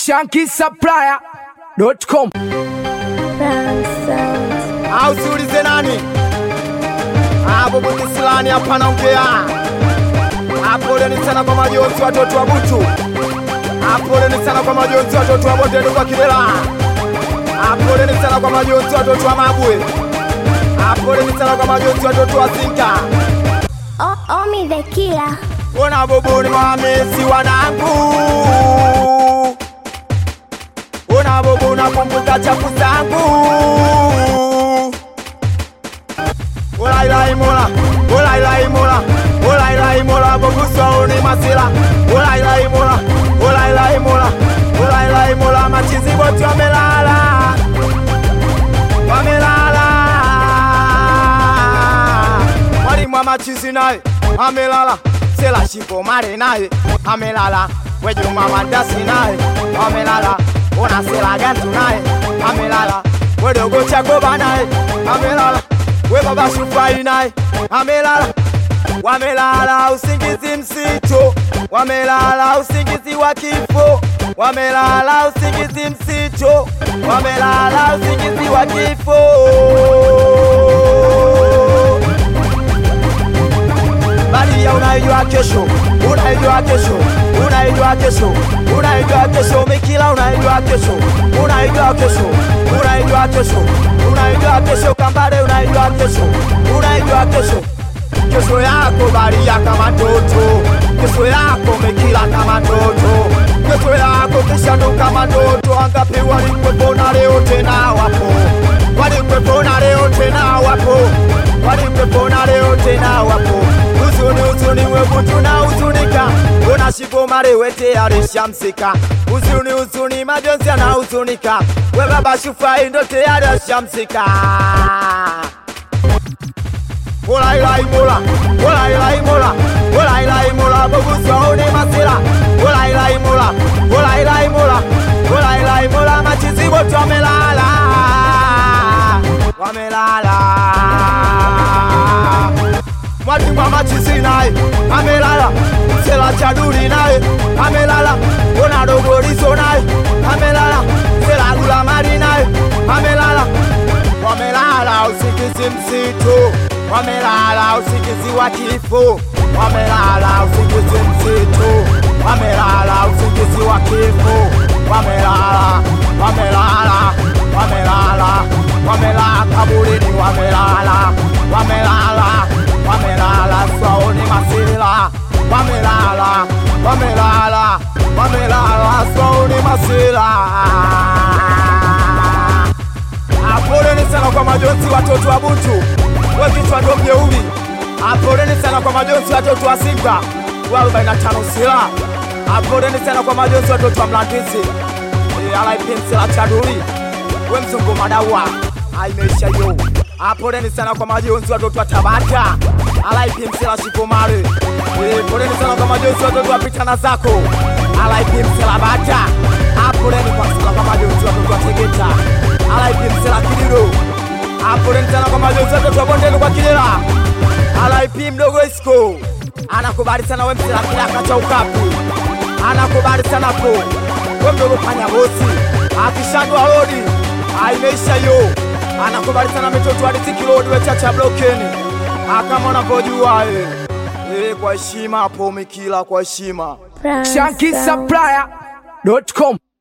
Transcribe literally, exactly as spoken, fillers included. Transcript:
Shanky Supplier dot com. Au siulize nani? Hapo Bukisilani hapa naongea. Hapo ni sana kwa majonzi watoto wa Butu. Hapo ni sana kwa majonzi watoto wa Bonde kwa Kidela. Hapo ni sana kwa majonzi watoto wa Mabwe. Hapo ni sana kwa majonzi watoto wa Sinka. Oh, Omi the killer. Ona bobo ni mamesi wanangu. Ona bobo na kumbuka chafu zangu. Ola ila imola, ola ila imola, ola ila imola bobo saoni masila. Ola ila imola, ola ila imola, ola ila imola machizi bote wamelala. Wamelala. Mwalimu wa machizi naye amelala. Sela shipo mare naye amelala. Weju mama dasi naye amelala. Ona sela gantu naye amelala. Wedogo chakoba naye amelala. We baba Shufai naye amelala. Wamelala usingizi mzito. Wamelala usingizi wa kifo. Wamelala usingizi mzito. Wamelala usingizi wa kifo. Bali ya unaijua kesho, unaijua kesho, unaijua kesho, unaijua kesho, Mikila unaijua kesho, unaijua kesho, unaijua kesho, unaijua kesho, Kambale unaijua kesho, unaijua kesho. Kesho yako bali ya kama toto, kesho yako Mikila kama toto, kesho yako Kishando kama toto. Angapi walikwepo na leo tena wapo, walikwepo na leo tena wapo, walikwepo na leo tena wapo. Uzuni uzuni webutu na uzunika. Ona shipo mare wete arishamsika. Uzuni uzuni majonzi na uzunika. We baba Shufai ndo tayari ashamsika. Ola ila imola, ola ila imola, ola ila imola bobu saoni masila. Ola ila imola, ola ila imola, ola ila imola machizi bote wamelala. Wamelala. Mwalimu wa machizi naye amelala. Sela Chaduri naye amelala. Ona Dogorizo naye amelala. Sela Gulamari naye amelala. Wamelala usingizi mzito. Wamelala usingizi wa kifo. Wamelala usingizi mzito. Wamelala usingizi wa kifo. Wamelala, wamelala, wamelala, wamelala kaburini. Wamelala, wamelala, wamelala saoni masila. Wamelala, wamelala, wamelala saoni masila. Apoleni sana kwa majonzi watoto wa Butu. Wekichwa ndo mjeuri. Apoleni sana kwa majonzi watoto wa Simba. Wa arobaini na tano sila. Apoleni sana kwa majonzi watoto wa Mlandizi. E, alaipin Sela Chaduri. We mzungu madawa aimeisha yo. Apoleni sana kwa majonzi watoto wa Tabata. Alaipin Sela Shikomare. E, poleni sana kwa majonzi watoto wa Pitana zako. Alaipin Sela Bata. Apoleni kwa sana kwa majonzi watoto wa Tegeta. Alaipin Sela Kidiro. Apoleni sana kwa majonzi watoto wa Bonde kwa Kidela. Alaipin mdogo Isko. Anakubali sana we Msela Kilaka cha Ukapu. Anakubali sana po we mdogo Panya Bosi. Akishandwa hodi aimeisha yo. Anakubali sana mitoto wa Riziki Road we Chacha Blokeni. Kama unapojua eh eh kwa heshima hapo Mikila kwa heshima. Shanky Supplier dot com.